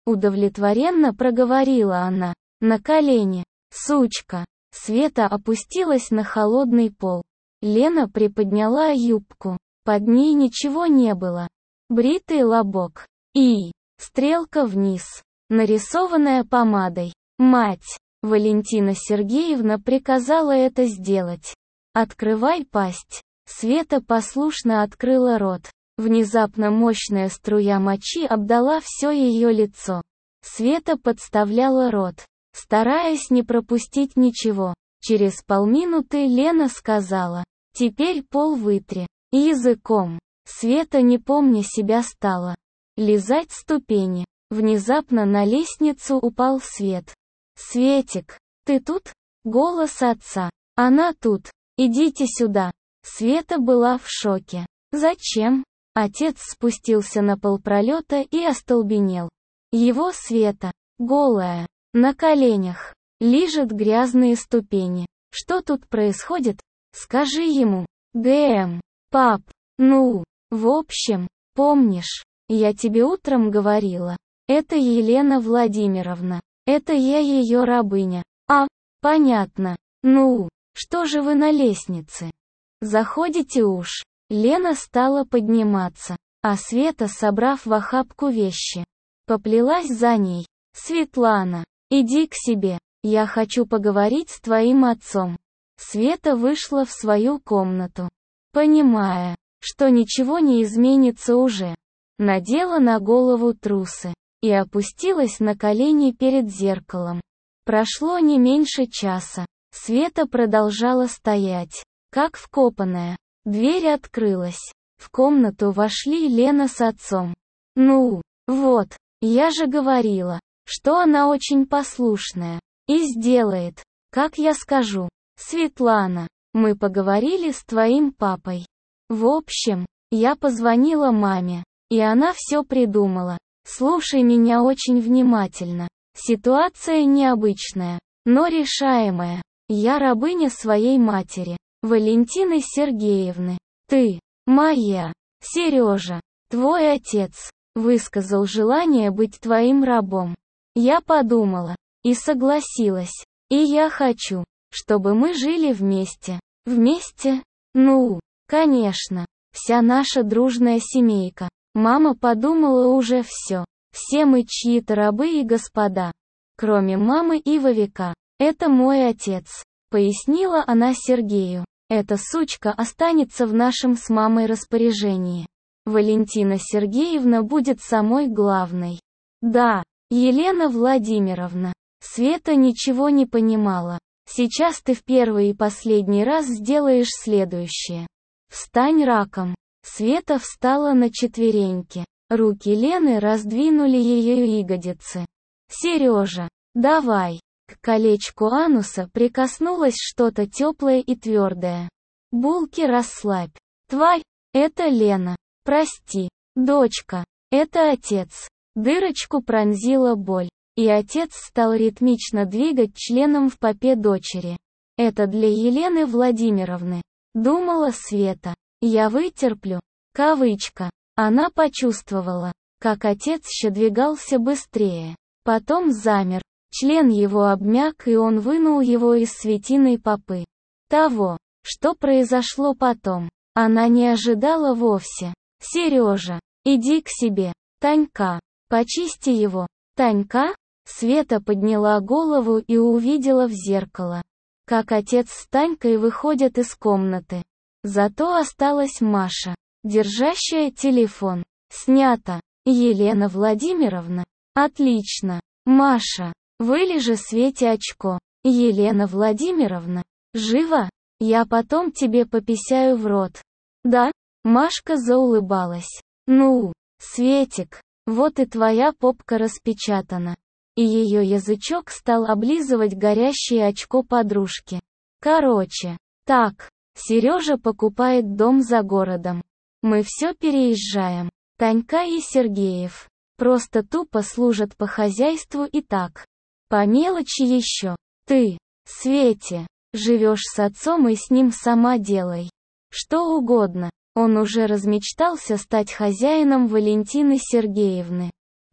Удовлетворенно проговорила она. На колени. Сучка. Света опустилась на холодный пол. Лена приподняла юбку. Под ней ничего не было. Бритый лобок. И стрелка вниз, нарисованная помадой. Мать. Валентина Сергеевна приказала это сделать. «Открывай пасть». Света послушно открыла рот. Внезапно мощная струя мочи обдала все ее лицо. Света подставляла рот, стараясь не пропустить ничего. Через полминуты Лена сказала: «Теперь пол вытри». Языком. Света, не помня себя, стала лизать ступени. Внезапно на лестницу упал свет. «Светик, ты тут?» Голос отца. «Она тут. Идите сюда». Света была в шоке. «Зачем?» Отец спустился на полпролета и остолбенел. Его Света, голая, на коленях, лижет грязные ступени. «Что тут происходит? Скажи ему». «ГМ. Пап. Ну, в общем, помнишь, я тебе утром говорила. Это Елена Владимировна. Это я ее рабыня». «А, понятно. Ну, что же вы на лестнице? Заходите уж». Лена стала подниматься, а Света, собрав в охапку вещи, поплелась за ней. «Светлана, иди к себе, я хочу поговорить с твоим отцом». Света вышла в свою комнату, понимая, что ничего не изменится уже. Надела на голову трусы и опустилась на колени перед зеркалом. Прошло не меньше часа. Света продолжала стоять, как вкопанная. Дверь открылась. В комнату вошли Лена с отцом. «Ну, вот, я же говорила, что она очень послушная. И сделает, как я скажу. Светлана, мы поговорили с твоим папой. В общем, я позвонила маме, и она все придумала. Слушай меня очень внимательно. Ситуация необычная, но решаемая. Я рабыня своей матери, Валентины Сергеевны. Ты, моя, Сережа, твой отец, высказал желание быть твоим рабом. Я подумала и согласилась. И я хочу, чтобы мы жили вместе. Вместе? Ну, конечно, вся наша дружная семейка. Мама подумала уже все. Все мы чьи-то рабы и господа. Кроме мамы и Вовика. Это мой отец, пояснила она Сергею. Эта сучка останется в нашем с мамой распоряжении. Валентина Сергеевна будет самой главной. Да, Елена Владимировна. Света ничего не понимала. Сейчас ты в первый и последний раз сделаешь следующее. Встань раком. Света встала на четвереньки. Руки Лены раздвинули ее ягодицы. Сережа, давай. К колечку ануса прикоснулось что-то теплое и твердое. Булки, расслабь. Тварь, это Лена. Прости, дочка, это отец. Дырочку пронзила боль, и отец стал ритмично двигать членом в попе дочери. Это для Елены Владимировны, думала Света. Я вытерплю. Кавычка. Она почувствовала, как отец щедвигался быстрее. Потом замер. Член его обмяк, и он вынул его из Светиной попы. Того, что произошло потом, она не ожидала вовсе. «Сережа, иди к себе. Танька, почисти его». «Танька?» Света подняла голову и увидела в зеркало, как отец с Танькой выходят из комнаты. Зато осталась Маша, держащая телефон. Снято. Елена Владимировна. Отлично. Маша, вылежи Свете очко. Елена Владимировна. Живо? Я потом тебе пописяю в рот. Да? Машка заулыбалась. Ну, Светик, вот и твоя попка распечатана. И ее язычок стал облизывать горящее очко подружки. Короче, так, Сережа покупает дом за городом. Мы все переезжаем. Танька и Сергеев просто тупо служат по хозяйству и так. По мелочи еще. Ты, Свете, живешь с отцом и с ним сама делай что угодно. Он уже размечтался стать хозяином Валентины Сергеевны.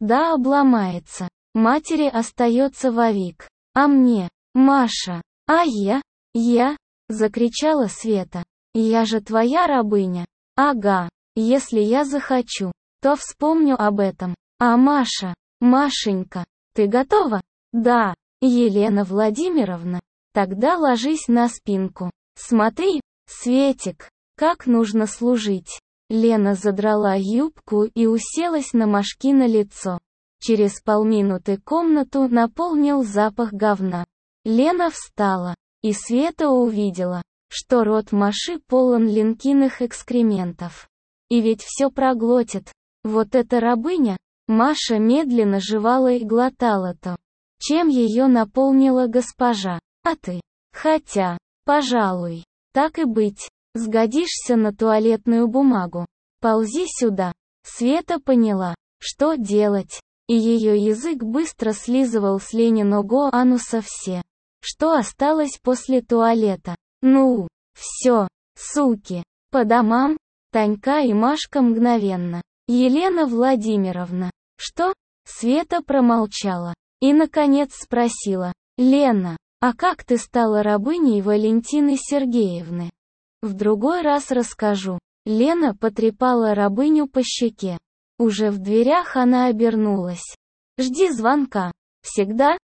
Да, обломается. Матери остается вовек. А мне? Маша. А я? Я? Закричала Света. Я же твоя рабыня. Ага. Если я захочу, то вспомню об этом. А Маша? Машенька, ты готова? Да. Елена Владимировна. Тогда ложись на спинку. Смотри, Светик, как нужно служить. Лена задрала юбку и уселась на Машкино лицо. Через полминуты комнату наполнил запах говна. Лена встала, и Света увидела, что рот Маши полон Ленкиных экскрементов. И ведь все проглотит. Вот эта рабыня. Маша медленно жевала и глотала то, чем ее наполнила госпожа. А ты? Хотя, пожалуй, так и быть, сгодишься на туалетную бумагу. Ползи сюда. Света поняла, что делать, и ее язык быстро слизывал с Лениного ануса все, что осталось после туалета. Ну, все, суки, по домам. Танька и Машка мгновенно. Елена Владимировна. Что? Света промолчала. И наконец спросила. Лена, а как ты стала рабыней Валентины Сергеевны? В другой раз расскажу. Лена потрепала рабыню по щеке. Уже в дверях она обернулась. Жди звонка. Всегда?